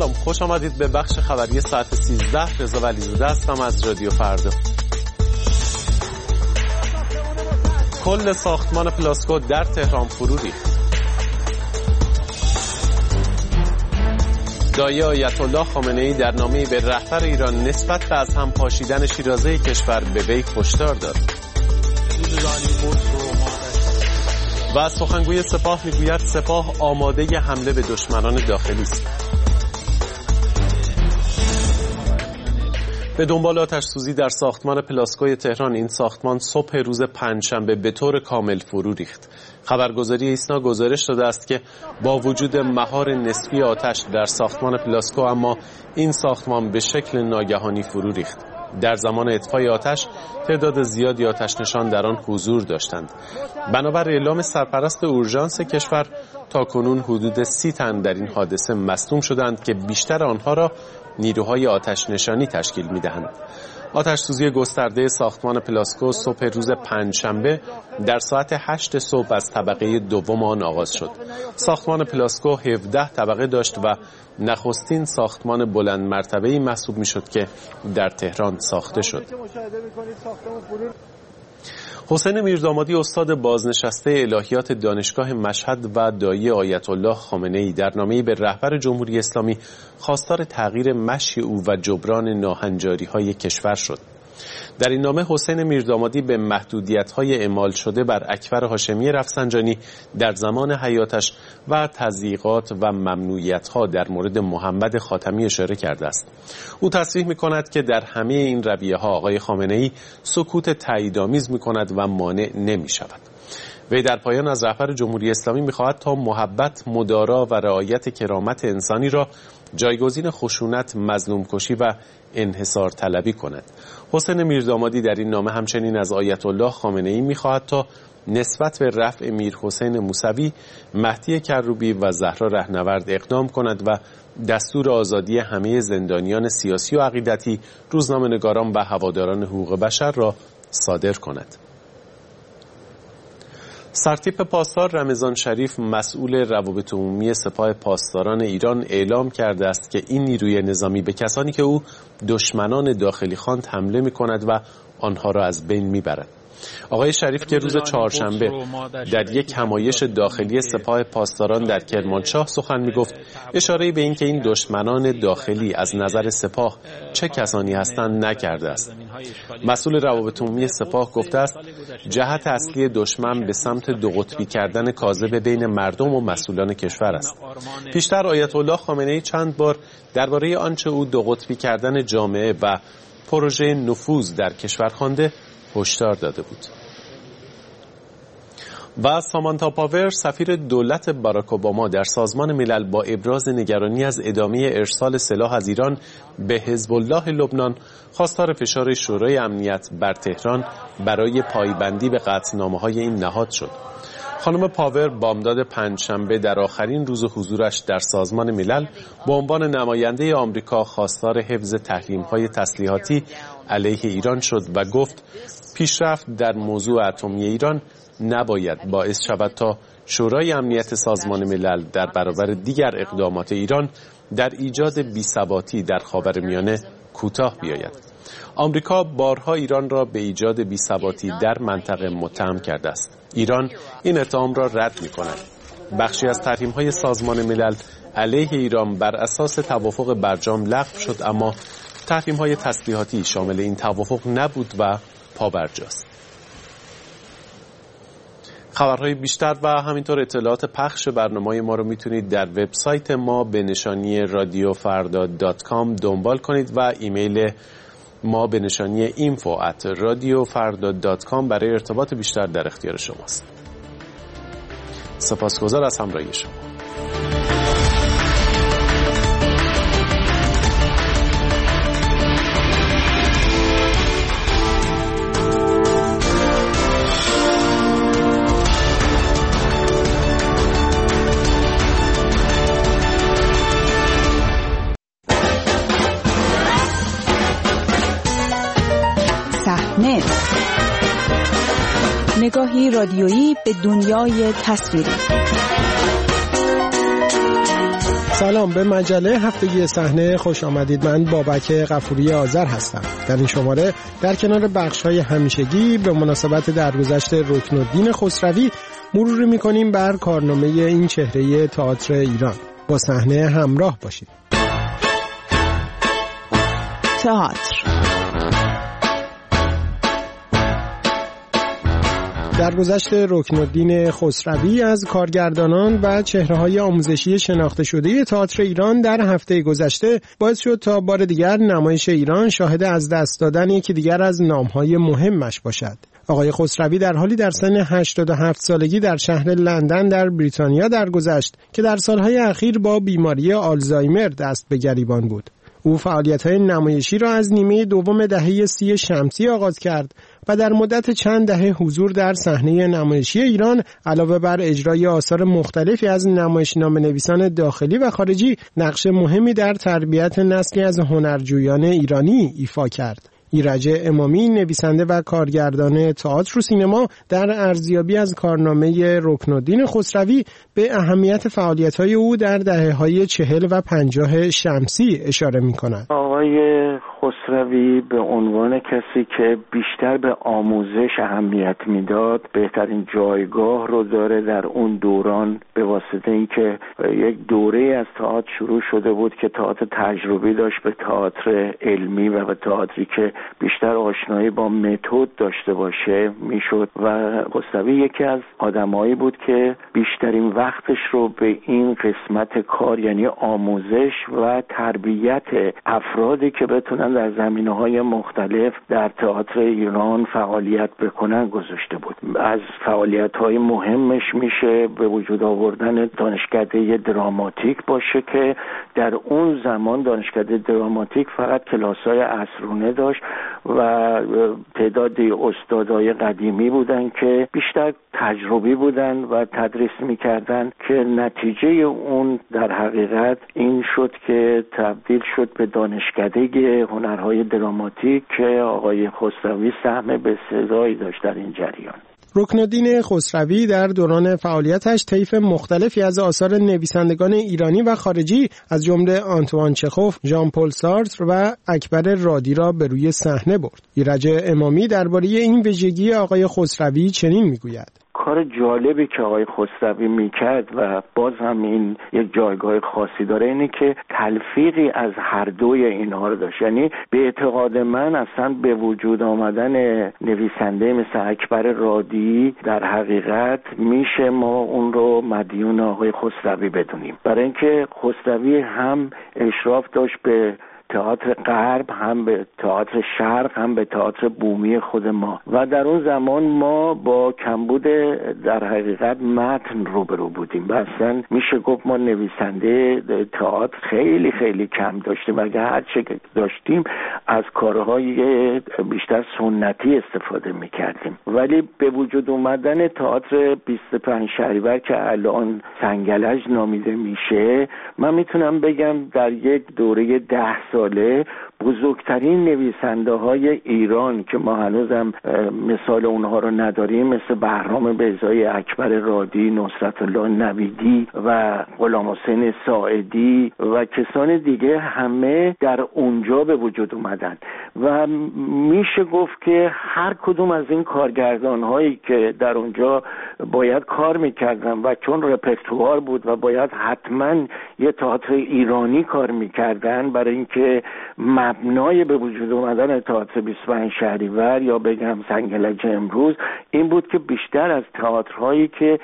سلام، خوش آمدید به بخش خبری ساعت 13. رضا ولیزاده هستم از رادیو فردا. کل ساختمان پلاسکو در تهران فرو ریخت. داعیه آیت الله خامنه‌ای در نامه‌ای به رهبر ایران نسبت به از هم پاشیدن شیرازه کشور به وی هشدار داد. و سخنگوی سپاه میگوید سپاه آماده حمله به دشمنان داخلی است. به دنبال آتش‌سوزی در ساختمان پلاسکوی تهران، این ساختمان صبح روز پنجشنبه به طور کامل فرو ریخت. خبرگزاری ایسنا گزارش داده است که با وجود مهار نسبی آتش در ساختمان پلاسکو، اما این ساختمان به شکل ناگهانی فرو ریخت. در زمان اطفای آتش تعداد زیادی آتش نشان در آن حضور داشتند. بنابر اعلام سرپرست اورژانس کشور، تاکنون حدود 30 تن در این حادثه مصدوم شدند که بیشتر آنها را نیروهای آتش نشانی تشکیل می‌دهند. آتش سوزی گسترده ساختمان پلاسکو صبح روز پنجشنبه در ساعت 8 صبح از طبقه دوم آن آغاز شد. ساختمان پلاسکو 17 طبقه داشت و نخستین ساختمان بلند مرتبه‌ای محسوب می‌شد که در تهران ساخته شد. حسین میردامادی، استاد بازنشسته الهیات دانشگاه مشهد و داعیه آیت الله خامنه‌ای، در نامه‌ای به رهبر جمهوری اسلامی خواستار تغییر مشی او و جبران ناهنجاری‌های کشور شد. در این نامه حسین میردامادی به محدودیت‌های اعمال شده بر اکبر هاشمی رفسنجانی در زمان حیاتش و تضییقات و ممنوعیت‌ها در مورد محمد خاتمی اشاره کرده است. او تصریح می‌کند که در همه این رویه‌ها آقای خامنه‌ای سکوت تاییدآمیز می‌کند و مانع نمی‌شود. وی در پایان از رهبر جمهوری اسلامی می‌خواهد تا محبت، مدارا و رعایت کرامت انسانی را جایگزین خشونت، مظلوم‌کشی و انحصار طلبی کند. حسین میردامادی در این نامه همچنین از آیت الله خامنه‌ای می‌خواهد تا نسبت به رفع میر حسین موسوی، مهدی کروبی و زهرا رهنورد اقدام کند و دستور آزادی همه زندانیان سیاسی و عقیدتی، روزنامه‌نگاران و هواداران حقوق بشر را صادر کند. سرتیپ پاسدار رمضان شریف، مسئول روابط عمومی سپاه پاسداران ایران، اعلام کرده است که این نیروی نظامی به کسانی که او دشمنان داخلی خواند حمله می‌کند و آنها را از بین می‌برد. آقای شریف که روز چهارشنبه در یک همایش داخلی سپاه پاسداران در کرمانشاه سخن می‌گفت، اشاره‌ای به این که این دشمنان داخلی از نظر سپاه چه کسانی هستند نکرده است. مسئول روابط عمومی سپاه گفته است جهت اصلی دشمن به سمت دو قطبی کردن کاذب بین مردم و مسئولان کشور است. پیشتر آیت الله خامنه‌ای چند بار درباره آنچه او دو قطبی کردن جامعه و پروژه نفوذ در کشور خوانده هشدار داده بود. و سامانتا پاور، سفیر دولت باراک اوباما در سازمان ملل، با ابراز نگرانی از ادامه ارسال سلاح از ایران به حزب الله لبنان، خواستار فشار شورای امنیت بر تهران برای پایبندی به قطعنامه‌های این نهاد شد. خانم پاور بامداد پنجشنبه در آخرین روز حضورش در سازمان ملل به عنوان نماینده آمریکا خواستار حفظ تحریم‌های تسلیحاتی علیه ایران شد و گفت پیشرفت در موضوع اتمی ایران نباید باعث شود تا شورای امنیت سازمان ملل در برابر دیگر اقدامات ایران در ایجاد بی‌ثباتی در خاورمیانه کوتاه بیاید. آمریکا بارها ایران را به ایجاد بی‌ثباتی در منطقه متهم کرده است. ایران این اتهام را رد می‌کند. بخشی از تحریم‌های سازمان ملل علیه ایران بر اساس توافق برجام لغو شد، اما تحریم‌های تسلیحاتی شامل این توافق نبود و پابرجاست. خبرهای بیشتر و همینطور اطلاعات پخش برنامه ما رو میتونید در وبسایت ما به نشانی radiofarda.com دنبال کنید و ایمیل ما به نشانی info@radiofarda.com برای ارتباط بیشتر در اختیار شماست. سپاسگزار از همراهی شما. نگاهی رادیویی به دنیای تصویری. سلام، به مجله هفتگی صحنه خوش آمدید. من بابک غفوری آذر هستم. در این شماره در کنار بخش‌های همیشگی به مناسبت درگذشت رکن‌الدین خسروی مروری می‌کنیم بر کارنامه این چهره تئاتر ایران. با صحنه همراه باشید. تئاتر درگذشت رکن‌الدین خسروی از کارگردانان و چهره‌های آموزشی شناخته شده تئاتر ایران در هفته گذشته باعث شد تا بار دیگر نمایش ایران شاهد از دست دادن یکی دیگر از نام‌های مهمش باشد. آقای خسروی در حالی در سن 87 سالگی در شهر لندن در بریتانیا درگذشت که در سالهای اخیر با بیماری آلزایمر دست به گریبان بود. او فعالیت‌های نمایشی را از نیمه دوم دهه 30 شمسی آغاز کرد و در مدت چند دهه حضور در صحنه نمایشی ایران علاوه بر اجرای آثار مختلفی از نمایشنامه‌نویسان داخلی و خارجی نقش مهمی در تربیت نسلی از هنرجویان ایرانی ایفا کرد. ایرج امامی، نویسنده و کارگردان تئاتر و سینما، در ارزیابی از کارنامه رکن‌الدین خسروی به اهمیت فعالیت‌های او در دهه‌های 40 و 50 شمسی اشاره می‌کند. آقای خسروی به عنوان کسی که بیشتر به آموزش اهمیت میداد، بهترین جایگاه رو داره در اون دوران، به واسطه اینکه یک دوره از تئاتر شروع شده بود که تئاتر تجربی داشت به تئاتر علمی و به تئاتری که بیشتر آشنایی با متد داشته باشه میشد و خسروی یکی از آدمایی بود که بیشترین وقتش رو به این قسمت کار، یعنی آموزش و تربیت افرادی که بتونن در زمینه‌های مختلف در تئاتر ایران فعالیت بکنن گذاشته بود. از فعالیت‌های مهمش میشه به وجود آوردن دانشکده دراماتیک باشه که در اون زمان دانشکده دراماتیک فقط کلاس‌های عصرونه داشت و تعدادی استادای قدیمی بودن که بیشتر تجربی بودن و تدریس میکردن که نتیجه اون در حقیقت این شد که تبدیل شد به دانشکده هنرهای دراماتیک که آقای خسروی سهم بسزایی داشت در این جریان. رکن‌الدین خسروی در دوران فعالیتش طیف مختلفی از آثار نویسندگان ایرانی و خارجی از جمله آنتوان چخوف، ژان پل سارتر و اکبر رادی را به روی صحنه برد. ایرج امامی درباره این ویژگی آقای خسروی چنین میگوید: کار جالبی که آقای خسروی میکرد و باز هم این یک جایگاه خاصی داره اینه که تلفیقی از هر دوی اینها رو داشت. یعنی به اعتقاد من اصلا به وجود آمدن نویسنده مثل اکبر رادی در حقیقت میشه ما اون رو مدیون آقای خسروی بدونیم، برای اینکه خسروی هم اشراف داشت به تئاتر غرب، هم به تئاتر شرق، هم به تئاتر بومی خود ما و در اون زمان ما با کمبود در حقیقت متن روبرو بودیم و اصلا میشه گفت ما نویسنده تئاتر خیلی خیلی کم داشتیم و اگه هر چه داشتیم از کارهای بیشتر سنتی استفاده میکردیم. ولی به وجود اومدن تئاتر 25 شهریور که الان سنگلج نامیده میشه، من میتونم بگم در یک دوره 10 ساله بزرگترین نویسنده های ایران که ما هنوزم مثال اونها رو نداریم، مثل بهرام بیضایی، اکبر رادی، نصرت الله نویدی و غلام حسین ساعدی و کسان دیگه، همه در اونجا به وجود اومدن و میشه گفت که هر کدوم از این کارگردان هایی که در اونجا باید کار میکردن و چون رپرتوار بود و باید حتما یه تئاتر ایرانی کار میکردن برای اینکه مبنای به وجود اومدن تئاتر 25 شهریور یا بگم سنگلج امروز این بود که بیشتر از تئاترهایی که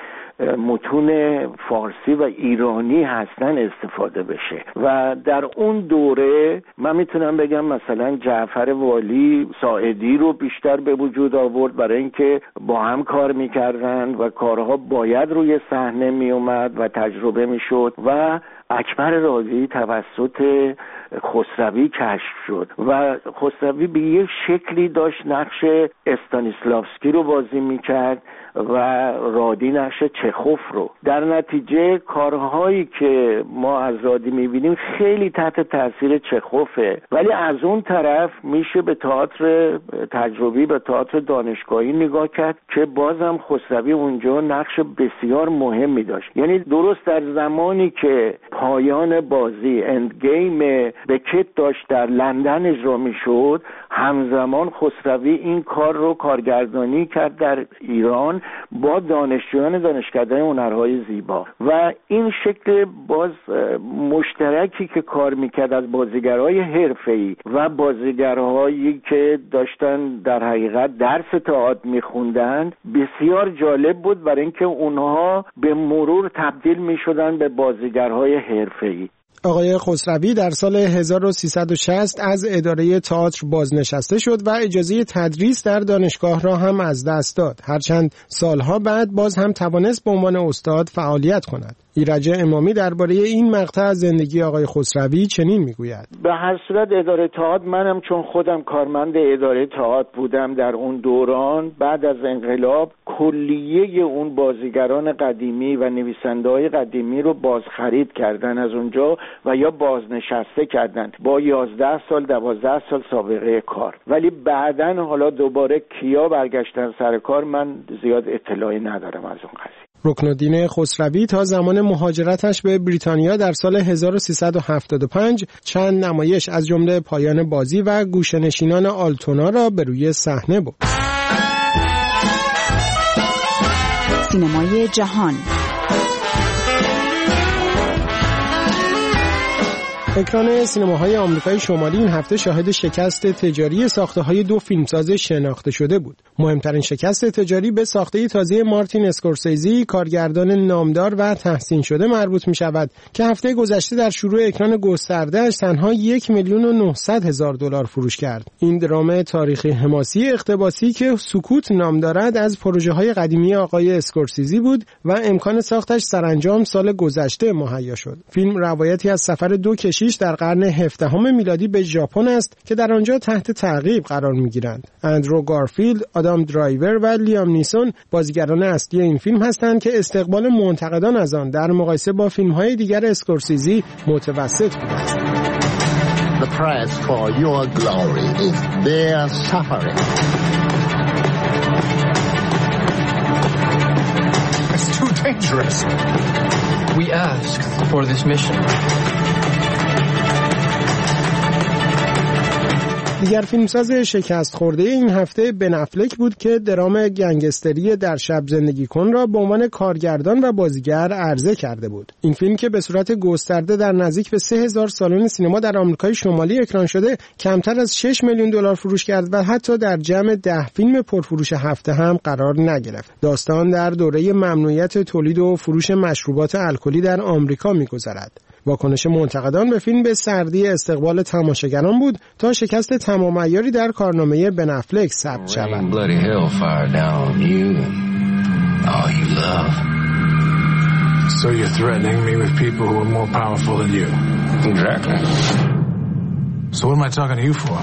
متون فارسی و ایرانی هستن استفاده بشه و در اون دوره من میتونم بگم مثلا جعفر والی ساعدی رو بیشتر به وجود آورد برای اینکه با هم کار میکردن و کارها باید روی صحنه میومد و تجربه میشد و اکبر رادی توسط خسروی کشف شد و خسروی به یک شکلی داشت نقش استانیسلافسکی رو بازی میکرد و رادی نقش چخوف رو. در نتیجه کارهایی که ما از رادی میبینیم خیلی تحت تاثیر چخوفه، ولی از اون طرف میشه به تئاتر تجربی، به تئاتر دانشگاهی نگاه کرد که بازم خسروی اونجا نقش بسیار مهمی داشت. یعنی درست در زمانی که پایان بازی اند گیم بکت داشت در لندن اجرا میشد، همزمان خسروی این کار رو کارگردانی کرد در ایران با دانشجویان دانشکده هنرهای زیبا و این شکل باز مشترکی که کار میکرد از بازیگرهای حرفه‌ای و بازیگرهایی که داشتن در حقیقت درس تئاتر میخوندن بسیار جالب بود، برای اینکه اونها به مرور تبدیل میشدن به بازیگرهای حرفه‌ای. آقای خسروی در سال 1360 از اداره تئاتر بازنشسته شد و اجازه تدریس در دانشگاه را هم از دست داد، هرچند سالها بعد باز هم توانست به عنوان استاد فعالیت کند. ایرج امامی درباره این مقطع از زندگی آقای خسروی چنین میگوید: به هر صورت اداره تئاتر، منم چون خودم کارمند اداره تئاتر بودم در اون دوران، بعد از انقلاب کلیه اون بازیگران قدیمی و نویسنده‌های قدیمی رو بازخرید کردن از اونجا و یا بازنشسته کردن با 11 سال 12 سال سابقه کار، ولی بعدن حالا دوباره کیا برگشتن سر کار من زیاد اطلاعی ندارم از اون قضیه. رکنالدین خسروی تا زمان مهاجرتش به بریتانیا در سال 1375 چند نمایش از جمله پایان بازی و گوشه‌نشینان آلتونا را به روی صحنه برد. سینمای جهان. اکران سینماهای آمریکای شمالی این هفته شاهد شکست تجاری ساخته‌های دو فیلمساز شناخته شده بود. مهمترین شکست تجاری به ساخته تازه مارتین اسکورسیزی، کارگردان نامدار و تحسین شده مربوط می‌شود که هفته گذشته در شروع اکران گسترده‌اش تنها $1,900,000 فروش کرد. این درام تاریخی حماسی اقتباسی که سکوت نام دارد از پروژه‌های قدیمی آقای اسکورسیزی بود و امکان ساختش سرانجام سال گذشته مهیا شد. فیلم روایتی از سفر دو کشیش در قرن 17 میلادی به ژاپن است که در آنجا تحت تعقیب قرار می‌گیرند. اندرو گارفیلد، آدام درایور و لیام نیسون بازیگران اصلی این فیلم هستند که استقبال منتقدان از آن در مقایسه با فیلم‌های دیگر اسکورسیزی متوسط بود. The price for your glory is their suffering. It's too dangerous. We asked for this mission. دیگر فیلمساز شکست خورده این هفته بن افلک بود که درام گنگستری در شب زندگی کن را به عنوان کارگردان و بازیگر عرضه کرده بود. این فیلم که به صورت گسترده در نزدیک به 3000 سالن سینما در آمریکای شمالی اکران شده، کمتر از $6 میلیون فروش کرد و حتی در جمع 10 فیلم پرفروش هفته هم قرار نگرفت. داستان در دوره ممنوعیت تولید و فروش مشروبات الکلی در آمریکا می‌گذرد. واکنش منتقدان به فیلم به سردی استقبال تماشاگران بود تا شکست تمام عیاری در کارنامه بن افلک ثبت شود. So you're threatening me with people who are more powerful than you. Exactly. So what am I talking to you for?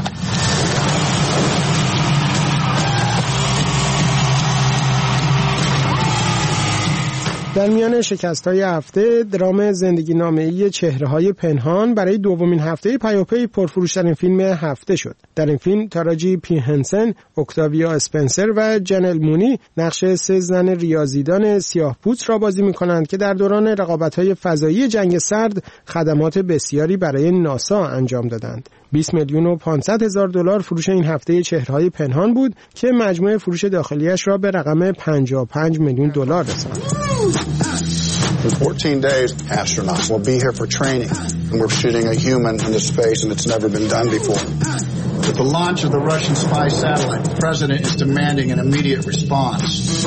در میان شکست‌های هفته، درام زندگی نامه‌ای چهره‌های پنهان برای دومین هفته پیاپی پرفروش‌ترین فیلم هفته شد. در این فیلم تاراجی پی هنسن، اکتاویا اسپنسر و جنل مونی نقش 3 زن ریاضیدان سیاه‌پوست را بازی می‌کنند که در دوران رقابت‌های فضایی جنگ سرد خدمات بسیاری برای ناسا انجام دادند. $20,500,000 فروش این هفته چهره‌های پنهان بود که مجموع فروش داخلیش را به رقم $55 میلیون رساند. In 14 days, astronauts will be here for training, and we're shooting a human into space, and it's never been done before. With the launch of the Russian spy satellite, the president is demanding an immediate response.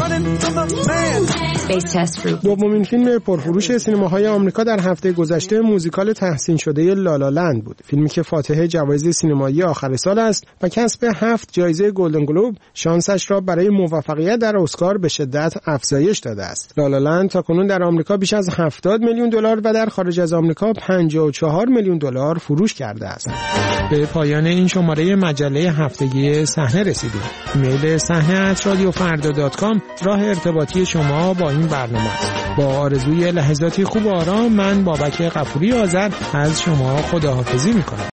دومین فیلم پرفروش سینماهای آمریکا در هفته گذشته موزیکال تحسین شده لالا بود. فیلمی که فاتح جوایز سینمایی آخر سال است و کسب 7 جایزه گلدن گلوب، شانسش را برای موفقیت در اسکار به شدت افزایش داده است. لالا تاکنون در آمریکا بیش از $70 میلیون و در خارج از آمریکا $54 میلیون فروش کرده است. به پایان این شماره پای مجله هفتگی صحنه رسیدیم. ایمیل صحنه@radiofarda.com راه ارتباطی شما با این برنامه است. با آرزوی لحظاتی خوب و آرام، من بابک غفوری آذر از شما خداحافظی میکنم.